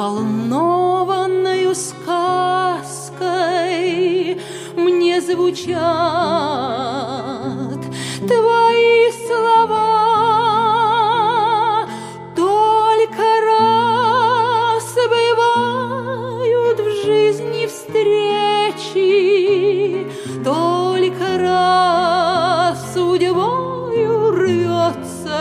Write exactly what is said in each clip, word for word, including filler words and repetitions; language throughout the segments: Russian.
взволнованною сказкой мне звучат твои слова. Только раз бывают в жизни встречи, только раз судьбою рвется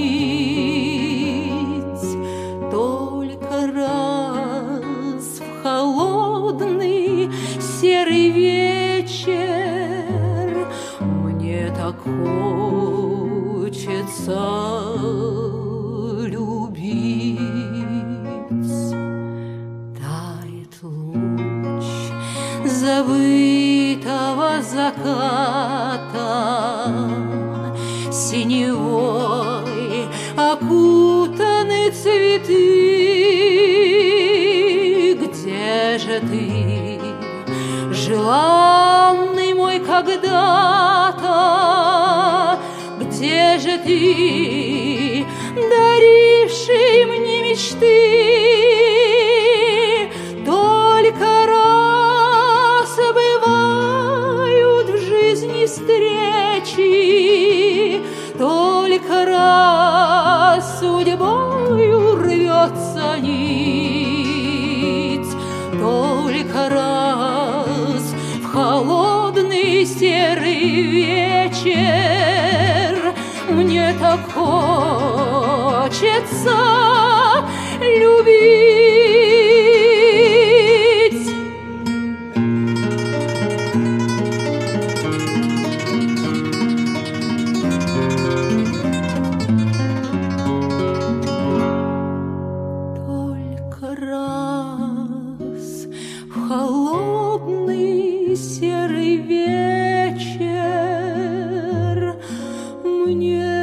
нить, только раз в холодный серый вечер мне так хочется любить. Тает луч забытого заката, синевой окутаны цветы. Где же ты, желанный мой когда-то? Где же ты, даривший мне мечты? Только раз бывают в жизни встречи, только раз судьбою рвется нить, только раз в холодный серый вечер мне так хочется любить. Только раз в холодный серый вечер мне